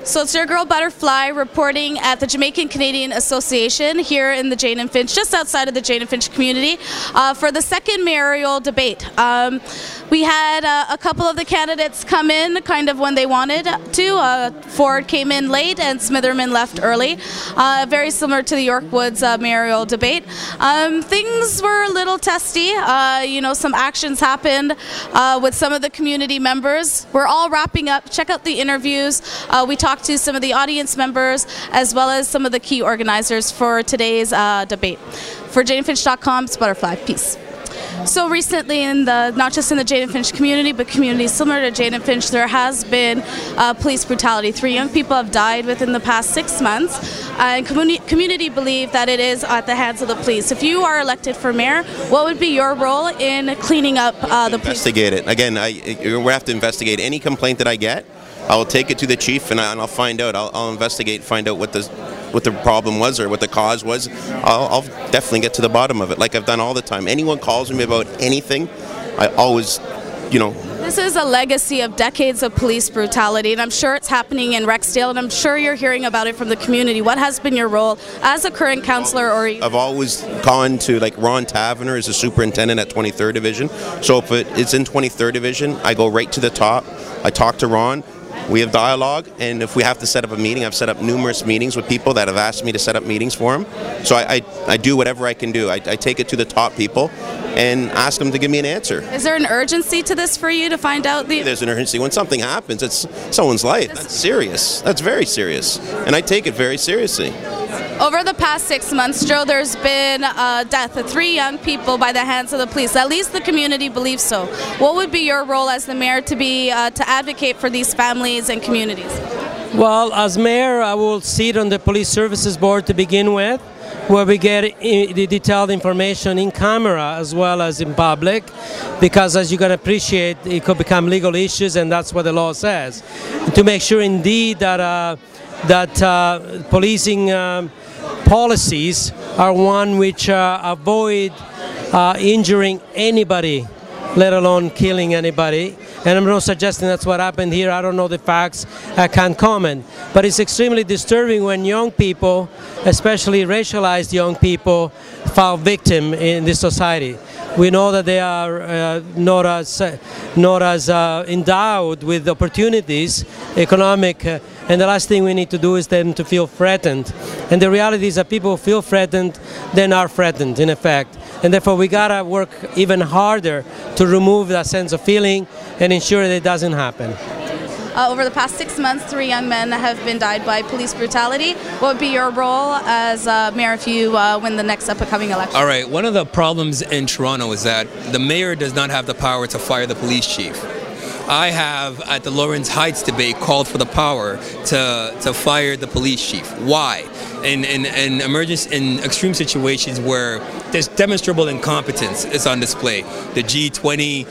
So it's your girl Butterfly reporting at the Jamaican Canadian Association here in the Jane and Finch, just outside of the Jane and Finch community, for the second mayoral debate. We had a couple of the candidates come in kind of when they wanted to. Ford came in late and Smitherman left early, very similar to the York Woods mayoral debate. Things were a little testy. You know, some actions happened with some of the community members. We're all wrapping up. Check out the interviews. We talked to some of the audience members as well as some of the key organizers for today's debate. For JaneandFinch.com, it's Butterfly. Peace. So recently, not just in the Jane and Finch community, but communities similar to Jane and Finch, there has been police brutality. 3 young people have died within the past 6 months, and community believe that it is at the hands of the police. If you are elected for mayor, what would be your role in cleaning up the police? Investigate it. Again, we have to investigate any complaint that I get. I will take it to the chief and I'll find out. I'll investigate, find out what the problem was or what the cause was. I'll definitely get to the bottom of it, like I've done all the time. Anyone calls me about anything, I always, you know. This is a legacy of decades of police brutality, and I'm sure it's happening in Rexdale, and I'm sure you're hearing about it from the community. What has been your role as a current councillor? I've always gone to, like, Ron Taverner is the superintendent at 23rd Division. So if it's in 23rd Division, I go right to the top. I talk to Ron. We have dialogue, and if we have to set up a meeting, I've set up numerous meetings with people that have asked me to set up meetings for them. So I do whatever I can do. I take it to the top people and ask them to give me an answer. Is there an urgency to this for you to find out the... There's an urgency. When something happens, it's someone's life. That's serious. That's very serious. And I take it very seriously. Over the past 6 months, Joe, there's been death of 3 young people by the hands of the police. At least the community believes so. What would be your role as the mayor to advocate for these families and communities? Well, as mayor, I will sit on the Police Services Board to begin with, where we get the detailed information in camera as well as in public, because as you can appreciate, it could become legal issues, and that's what the law says. To make sure indeed that policing policies are one which avoid injuring anybody, let alone killing anybody. And I'm not suggesting that's what happened here. I don't know the facts. I can't comment. But it's extremely disturbing when young people, especially racialized young people, fall victim in this society. We know that they are not as endowed with opportunities, economic, and the last thing we need to do is them to feel threatened. And the reality is that people who feel threatened, then are threatened in effect. And therefore we gotta work even harder to remove that sense of feeling and ensure that it doesn't happen. Over the past 6 months, 3 young men have been died by police brutality. What would be your role as mayor if you win the next upcoming election? All right, one of the problems in Toronto is that the mayor does not have the power to fire the police chief. I have, at the Lawrence Heights debate, called for the power to fire the police chief. Why? In extreme situations where there's demonstrable incompetence is on display. The G20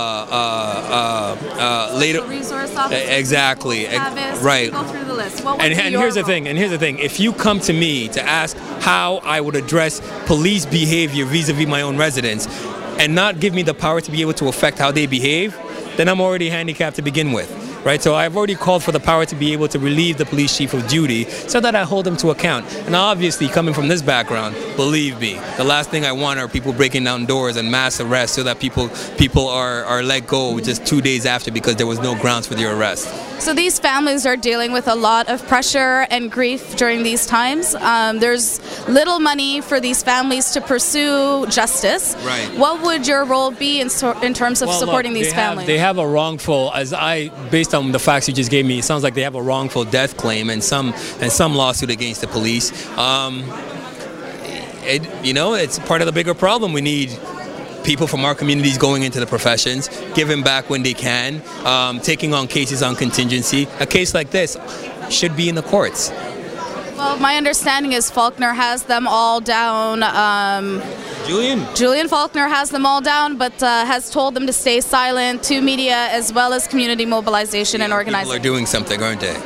later. Resource officer. Exactly. Travis, right. Go through the list. What would and here's the thing. And here's the thing. If you come to me to ask how I would address police behavior vis-a-vis my own residents, and not give me the power to be able to affect how they behave, then I'm already handicapped to begin with, right? So I've already called for the power to be able to relieve the police chief of duty so that I hold them to account. And obviously, coming from this background, believe me, the last thing I want are people breaking down doors and mass arrests so that people are let go just 2 days after because there was no grounds for their arrest. So these families are dealing with a lot of pressure and grief during these times. There's little money for these families to pursue justice. Right. What would your role be in terms of supporting these families? They have a wrongful, based on the facts you just gave me, it sounds like they have a wrongful death claim and some lawsuit against the police. It's part of the bigger problem. We need people from our communities going into the professions, giving back when they can, taking on cases on contingency. A case like this should be in the courts. Well, my understanding is Faulkner has them all down. Julian Faulkner has them all down, but has told them to stay silent to media as well as community mobilization and organizing. People are doing something, aren't they?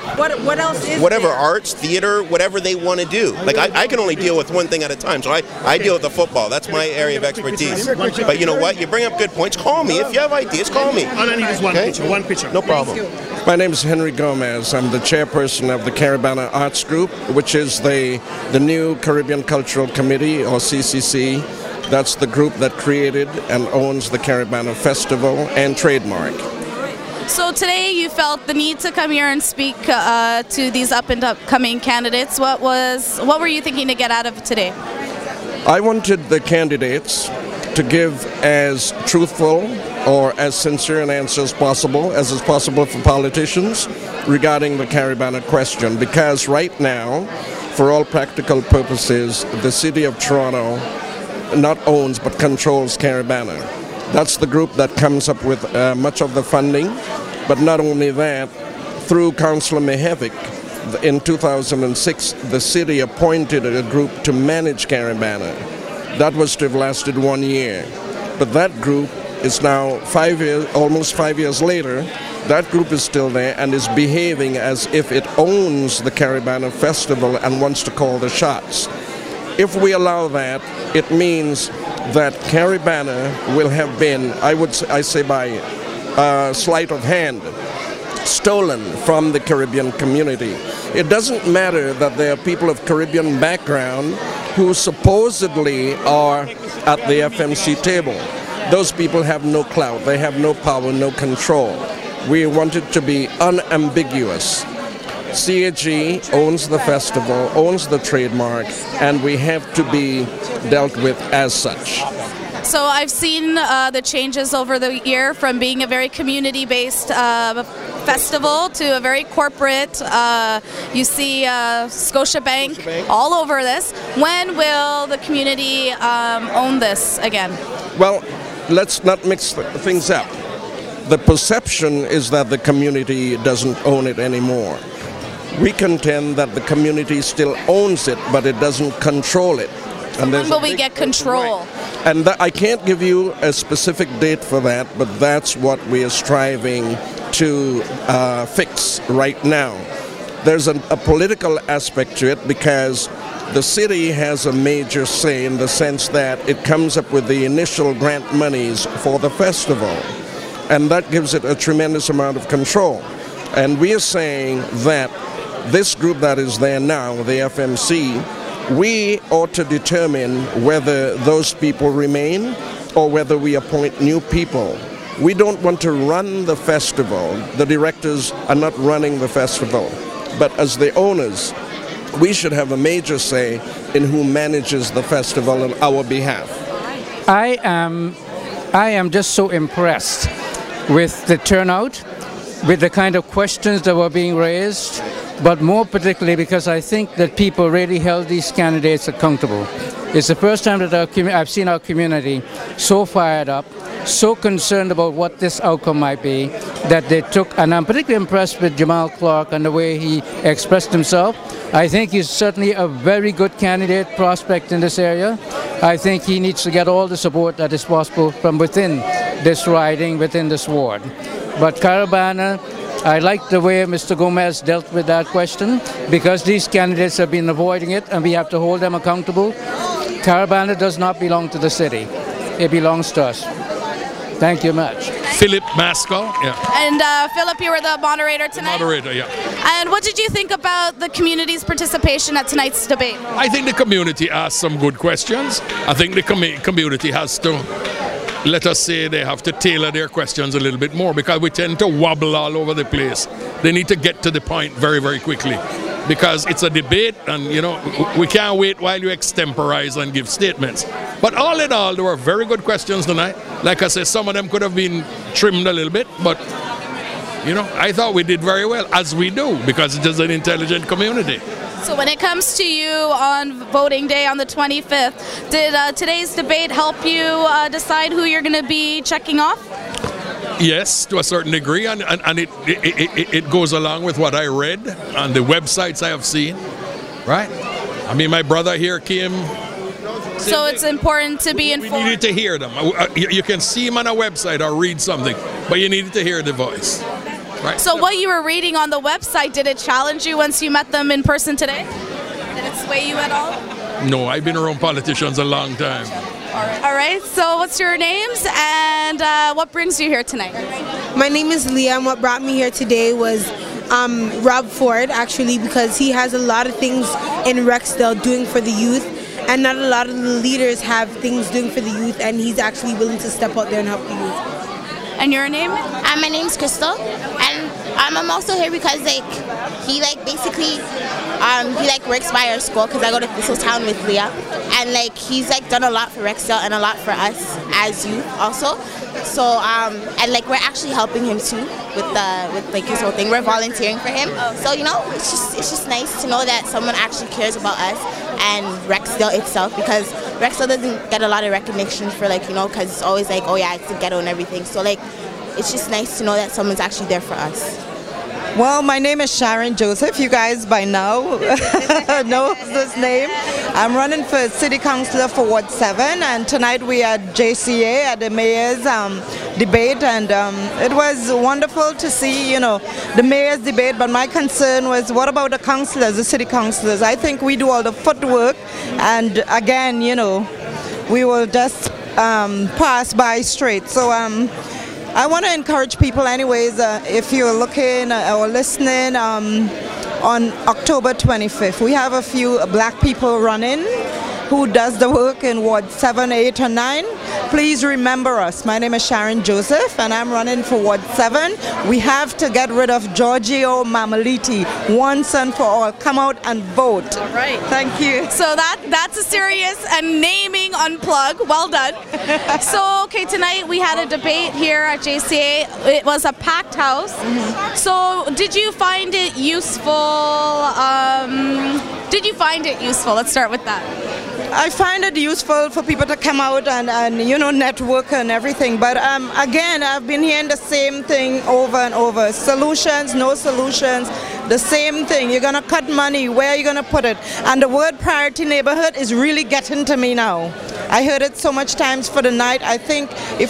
What else is whatever there? arts, theater, whatever they want to do. Like I can only deal with one thing at a time, so I deal with the football. That's my area of expertise. But you know what? You bring up good points. Call me if you have ideas. Call me. All I need is one Okay? picture. One picture. No problem. My name is Henry Gomez. I'm the chairperson of the Caribana Arts Group, which is the new Caribbean Cultural Committee, or CCC. That's the group that created and owns the Caribana Festival and trademark. So today you felt the need to come here and speak to these up and upcoming candidates. What were you thinking to get out of today? I wanted the candidates to give as truthful or as sincere an answer as possible is possible for politicians regarding the Caribana question, because right now, for all practical purposes, the city of Toronto not owns but controls Caribana. That's the group that comes up with much of the funding, but not only that, through Councillor Mihevik, in 2006, the city appointed a group to manage Caribana. That was to have lasted 1 year. But that group is now almost 5 years later, that group is still there and is behaving as if it owns the Caribana Festival and wants to call the shots. If we allow that, it means that Caribana will have been, I say by sleight of hand, stolen from the Caribbean community. It doesn't matter that there are people of Caribbean background who supposedly are at the FMC table. Those people have no clout, they have no power, no control. We want it to be unambiguous. CAG owns the festival, owns the trademark, and we have to be dealt with as such. So I've seen the changes over the year from being a very community-based festival to a very corporate. You see Scotiabank all over this. When will the community own this again? Well, let's not mix things up. The perception is that the community doesn't own it anymore. We contend that the community still owns it, but it doesn't control it. And when will we get control? Right. And I can't give you a specific date for that, but that's what we are striving to fix right now. There's a political aspect to it because the city has a major say in the sense that it comes up with the initial grant monies for the festival, and that gives it a tremendous amount of control. And we are saying that this group that is there now, the FMC, we ought to determine whether those people remain or whether we appoint new people. We don't want to run the festival. The directors are not running the festival. But as the owners, we should have a major say in who manages the festival on our behalf. I am just so impressed with the turnout, with the kind of questions that were being raised, but more particularly because I think that people really held these candidates accountable. It's the first time that I've seen our community so fired up, so concerned about what this outcome might be, that they took, and I'm particularly impressed with Jamal Clark and the way he expressed himself. I think he's certainly a very good candidate prospect in this area. I think he needs to get all the support that is possible from within this riding, within this ward. But Caribana, I like the way Mr. Gomez dealt with that question because these candidates have been avoiding it and we have to hold them accountable. Caribana does not belong to the city. It belongs to us. Thank you much. Philip Maskell. Yeah. And Philip, you were the moderator tonight? Moderator, yeah. And what did you think about the community's participation at tonight's debate? I think the community asked some good questions. I think the community has to, let us say, they have to tailor their questions a little bit more because we tend to wobble all over the place. They need to get to the point very, very quickly because it's a debate and, you know, we can't wait while you extemporize and give statements. But all in all, there were very good questions tonight. Like I said, some of them could have been trimmed a little bit, but, you know, I thought we did very well, as we do, because it's just an intelligent community. So when it comes to you on voting day on the 25th, did today's debate help you decide who you're going to be checking off? Yes, to a certain degree, and it goes along with what I read on the websites I have seen, right? I mean, my brother here came. So it's important to be informed. We needed to hear them. You can see them on a website or read something, but you needed to hear the voice. Right. So what you were reading on the website, did it challenge you once you met them in person today? Did it sway you at all? No, I've been around politicians a long time. All right, so what's your names and what brings you here tonight? My name is Leah, and what brought me here today was Rob Ford, actually, because he has a lot of things in Rexdale doing for the youth, and not a lot of the leaders have things doing for the youth, and he's actually willing to step out there and help the youth. And your name? My name's Crystal, and I'm also here because he basically he works by our school because I go to Thistletown with Leah, and he's done a lot for Rexdale and a lot for us as youth also. So and we're actually helping him too with his whole thing. We're volunteering for him. So it's just nice to know that someone actually cares about us and Rexdale itself, because Rexdale doesn't get a lot of recognition for because it's always oh yeah, it's the ghetto and everything. So it's just nice to know that someone's actually there for us. Well, my name is Sharon Joseph. You guys by now know this name. I'm running for City Councillor for Ward 7, and tonight we are at JCA at the Mayor's debate, and it was wonderful to see, the Mayor's debate, but my concern was, what about the councillors, the city councillors? I think we do all the footwork, and again, we will just pass by straight. So I want to encourage people anyways, if you're looking or listening, on October 25th, we have a few black people running who does the work in Ward 7, 8, and 9. Please remember us. My name is Sharon Joseph, and I'm running for Ward 7. We have to get rid of Giorgio Mamaliti once and for all. Come out and vote. All right. Thank you. So that's a serious and naming unplug. Well done. So, okay, tonight we had a debate here at JCA. It was a packed house. Mm-hmm. So did you find it useful? Let's start with that. I find it useful for people to come out and network and everything. But again, I've been hearing the same thing over and over. Solutions, no solutions, the same thing. You're going to cut money. Where are you going to put it? And the word priority neighborhood is really getting to me now. I heard it so much times for the night. I think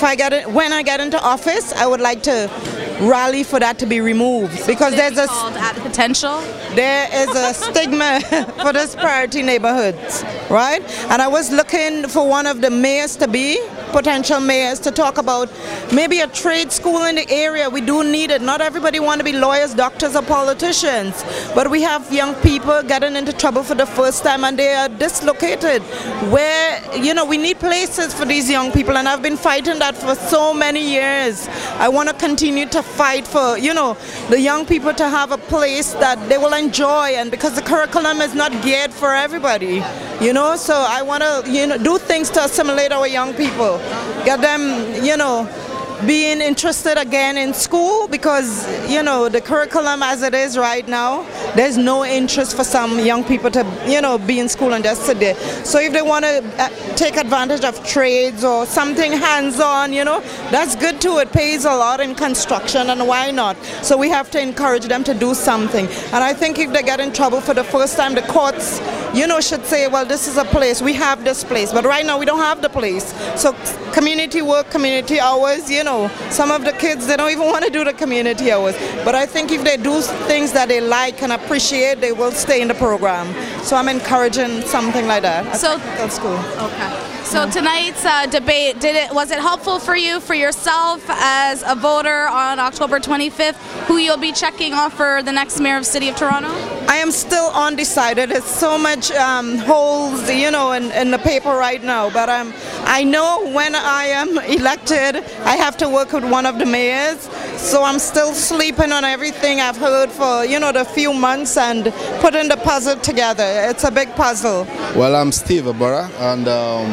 when I get into office, I would like to rally for that to be removed, because there's a potential. There is a stigma for this priority neighborhoods, right? And I was looking for one of the mayors potential mayors to talk about maybe a trade school in the area. We do need it. Not everybody want to be lawyers, doctors, or politicians, but we have young people getting into trouble for the first time, and they are dislocated. Where we need places for these young people, and I've been fighting that for so many years. I want to continue to fight for the young people to have a place that they will enjoy, and because the curriculum is not geared for everybody, so I want to do things to assimilate our young people, get them being interested again in school, because the curriculum as it is right now, there's no interest for some young people to be in school and just sit there. So if they want to take advantage of trades or something hands-on, that's good too. It pays a lot in construction, and why not? So we have to encourage them to do something. And I think if they get in trouble for the first time, the courts should say, well, this is a place, we have this place, but right now we don't have the place. So community work, community hours, some of the kids, they don't even want to do the community hours. But I think if they do things that they like and appreciate, they will stay in the program. So I'm encouraging something like that at school. Okay. So tonight's debate, was it helpful for you, for yourself as a voter on October 25th, who you'll be checking off for the next mayor of City of Toronto? I am still undecided. There's so much holes, in the paper right now. But I know when I am elected, I have to work with one of the mayors. So I'm still sleeping on everything I've heard for, the few months and putting the puzzle together. It's a big puzzle. Well, I'm Steve Abara, and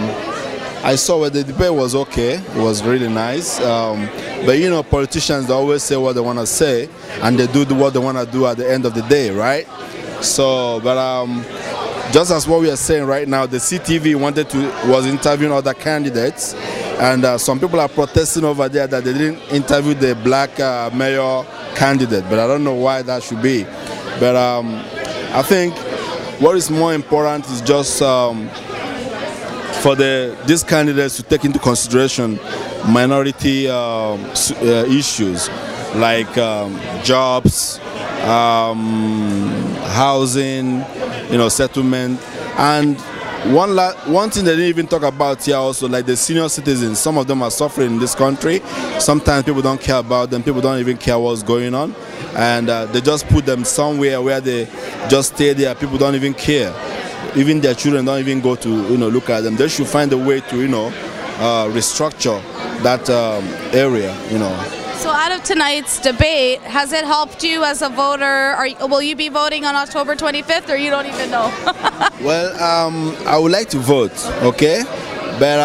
I saw where the debate was okay. It was really nice. But politicians always say what they want to say, and they do what they want to do at the end of the day, right? So, but just as what we are saying right now, the CTV was interviewing other candidates, and some people are protesting over there that they didn't interview the black mayor candidate, but I don't know why that should be. But I think what is more important is just for these candidates to take into consideration minority issues. like jobs, housing, settlement, and one thing they didn't even talk about here also, like the senior citizens. Some of them are suffering in this country. Sometimes people don't care about them. People don't even care what's going on, and they just put them somewhere where they just stay there. People don't even care. Even their children don't even go to look at them. They should find a way to restructure that area. So out of tonight's debate, has it helped you as a voter? Will you be voting on October 25th, or you don't even know? Well, I would like to vote, okay, but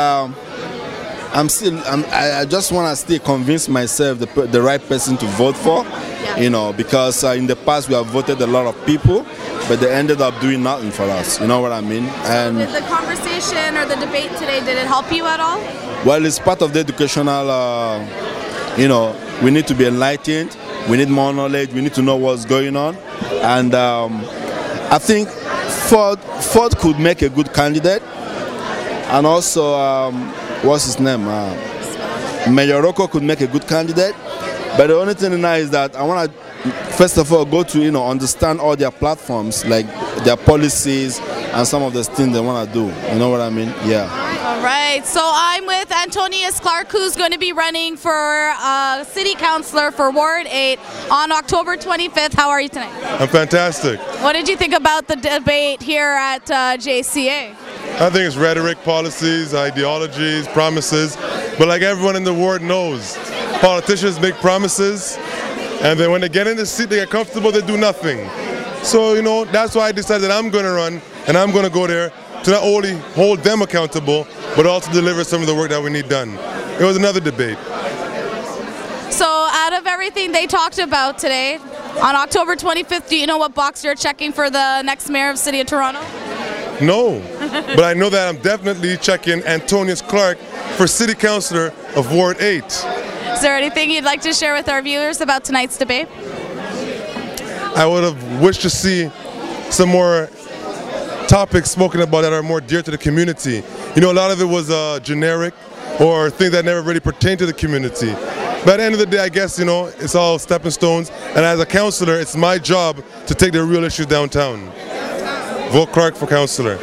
I just want to still convince myself the right person to vote for, because in the past we have voted a lot of people, but they ended up doing nothing for us. You know what I mean? And did the conversation or the debate today, did it help you at all? Well, it's part of the educational. We need to be enlightened. We need more knowledge. We need to know what's going on, and I think Ford could make a good candidate, and also what's his name? Mayor Rocco could make a good candidate. But the only thing now is that I want to first of all go to understand all their platforms, like their policies and some of the things they want to do. You know what I mean? Yeah. All right, so I'm with Antonius Clark, who's going to be running for City Councillor for Ward 8 on October 25th. How are you tonight? I'm fantastic. What did you think about the debate here at JCA? I think it's rhetoric, policies, ideologies, promises, but like everyone in the ward knows, politicians make promises, and then when they get in the seat, they get comfortable, they do nothing. So, that's why I decided I'm going to run, and I'm going to go there to not only hold them accountable, but also deliver some of the work that we need done. It was another debate. So out of everything they talked about today, on October 25th, do you know what box you're checking for the next mayor of the City of Toronto? No, but I know that I'm definitely checking Antonius Clark for City Councillor of Ward 8. Is there anything you'd like to share with our viewers about tonight's debate? I would have wished to see some more topics spoken about that are more dear to the community. A lot of it was generic or things that never really pertain to the community. But at the end of the day, I guess, it's all stepping stones. And as a councillor, it's my job to take the real issues downtown. Vote Clark for councillor.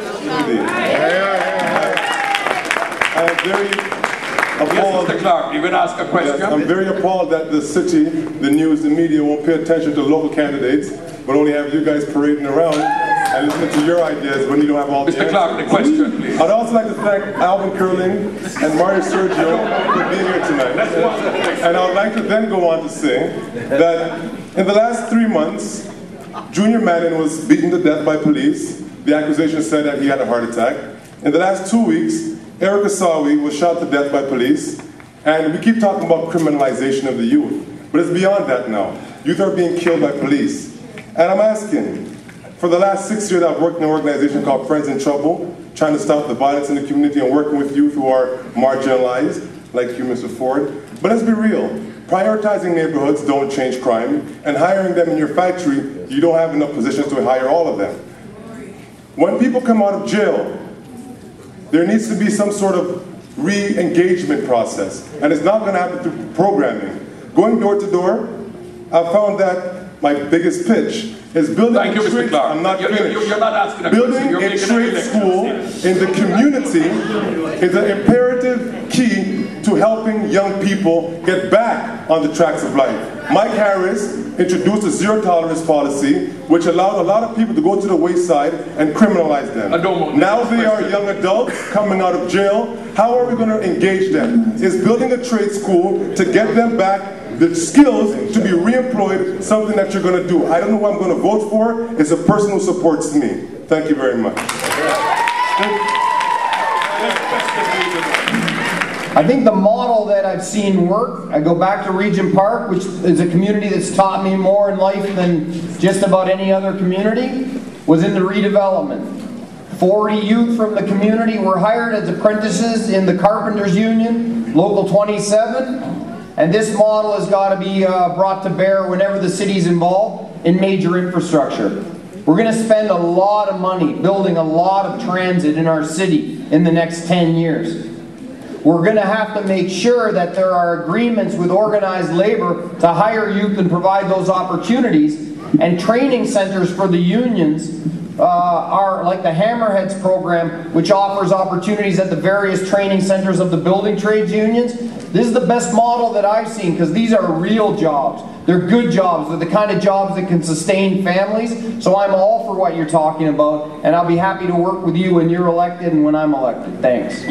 I'm very appalled. Mr. Clark, you're going to ask a question? I'm very appalled that the city, the news, the media won't pay attention to local candidates, but only have you guys parading around and listening to your ideas when you don't have all the answers. Mr. Clark, the question, please. I'd also like to thank Alvin Curling and Mario Sergio for being here tonight. And I would like to then go on to say that in the last 3 months, Junior Manning was beaten to death by police. The accusation said that he had a heart attack. In the last 2 weeks, Eric Asawi was shot to death by police. And we keep talking about criminalization of the youth. But it's beyond that now. Youth are being killed by police. And I'm asking, for the last 6 years I've worked in an organization called Friends in Trouble, trying to stop the violence in the community and working with youth who are marginalized, like you, Mr. Ford. But let's be real. Prioritizing neighborhoods don't change crime, and hiring them in your factory, you don't have enough positions to hire all of them. When people come out of jail, there needs to be some sort of re-engagement process, and it's not going to happen through programming. Going door to door, I found that my biggest pitch is building a trade. I'm not finished. You're not asking a building a trade school in the community is an imperative key to helping young people get back on the tracks of life. Mike Harris introduced a zero tolerance policy, which allowed a lot of people to go to the wayside and criminalize them. Now they are young adults coming out of jail. How are we going to engage them? Is building a trade school to get them back the skills to be re-employed, something that you're going to do. I don't know who I'm going to vote for. It's a person who supports me. Thank you very much. I think the model that I've seen work, I go back to Regent Park, which is a community that's taught me more in life than just about any other community, was in the redevelopment. 40 youth from the community were hired as apprentices in the Carpenters Union, Local 27. And this model has got to be brought to bear whenever the city's involved in major infrastructure. We're going to spend a lot of money building a lot of transit in our city in the next 10 years. We're going to have to make sure that there are agreements with organized labor to hire youth and provide those opportunities. And training centers for the unions are like the Hammerheads program, which offers opportunities at the various training centers of the building trades unions. This is the best model that I've seen, because these are real jobs. They're good jobs. They're the kind of jobs that can sustain families. So I'm all for what you're talking about, and I'll be happy to work with you when you're elected and when I'm elected. Thanks.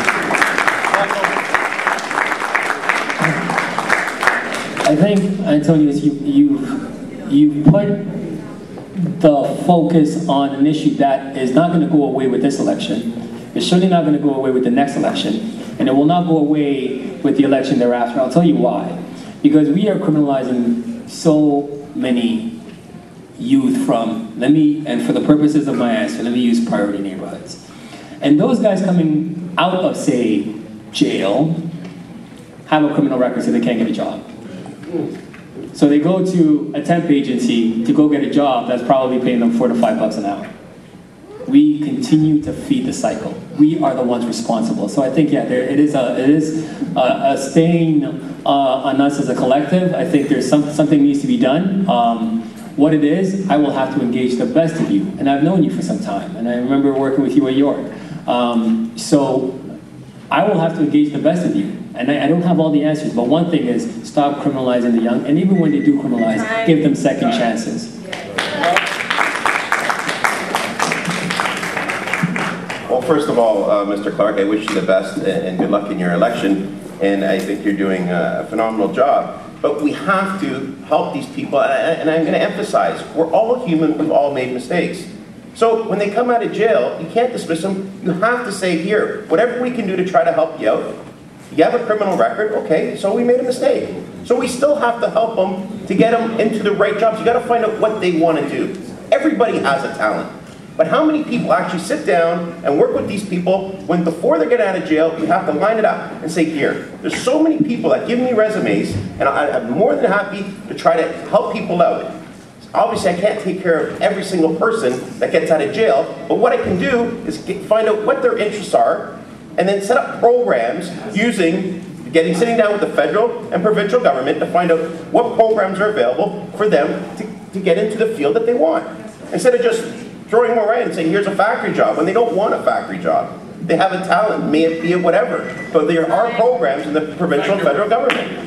I think, Antonio, you've put the focus on an issue that is not going to go away with this election. It's certainly not going to go away with the next election. And it will not go away with the election thereafter. I'll tell you why. Because we are criminalizing so many youth from, and for the purposes of my answer, let me use priority neighborhoods. And those guys coming out of, say, jail, have a criminal record so they can't get a job. So they go to a temp agency to go get a job that's probably paying them $4 to $5 an hour. We continue to feed the cycle. We are the ones responsible. So I think, yeah, it is a stain on us as a collective. I think there's something needs to be done. What it is, I will have to engage the best of you. And I've known you for some time. And I remember working with you at York. So I will have to engage the best of you. And I don't have all the answers, but one thing is stop criminalizing the young, and even when they do criminalize, give them second chances. Well, first of all, Mr. Clark, I wish you the best and good luck in your election, and I think you're doing a phenomenal job. But we have to help these people, and I'm going to emphasize, we're all human, we've all made mistakes. So when they come out of jail, you can't dismiss them. You have to say, here, whatever we can do to try to help you out. You have a criminal record, okay, so we made a mistake. So we still have to help them to get them into the right jobs. You got to find out what they want to do. Everybody has a talent. But how many people actually sit down and work with these people when before they get out of jail, you have to line it up and say, here, there's so many people that give me resumes, and I'm more than happy to try to help people out. Obviously, I can't take care of every single person that gets out of jail, but what I can do is find out what their interests are, and then set up programs sitting down with the federal and provincial government to find out what programs are available for them to get into the field that they want. Instead of just throwing them away and saying, here's a factory job, when they don't want a factory job. They have a talent, may it be whatever. But there are programs in the provincial and federal government.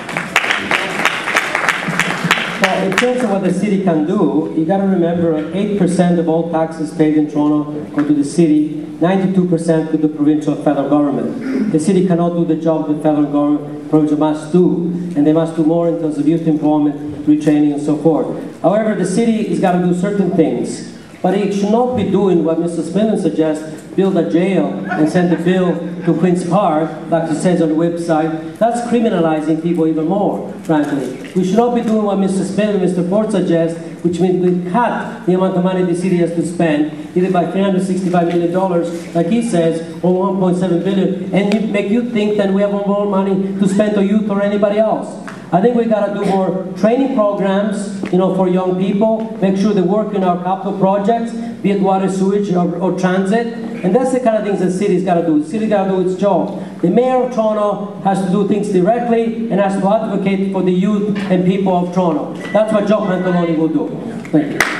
Well, in terms of what the city can do, you got to remember 8% of all taxes paid in Toronto go to the city, 92% to the provincial and federal government. The city cannot do the job the federal government provincial must do, and they must do more in terms of youth employment, retraining, and so forth. However, the city has got to do certain things, but it should not be doing what Mr. Spindler suggests, build a jail and send the bill to Queen's Park, like it says on the website. That's criminalizing people even more, frankly. We should not be doing what Mr. Spindler and Mr. Ford suggest, which means we cut the amount of money the city has to spend, either by $365 million, like he says, or $1.7 billion, and make you think that we have more money to spend on youth or anybody else. I think we got to do more training programs, for young people, make sure they work in our capital projects, be it water, sewage, or transit, and that's the kind of things the city's got to do. The city's got to do its job. The mayor of Toronto has to do things directly and has to advocate for the youth and people of Toronto. That's what Joe Pantalone will do. Thank you.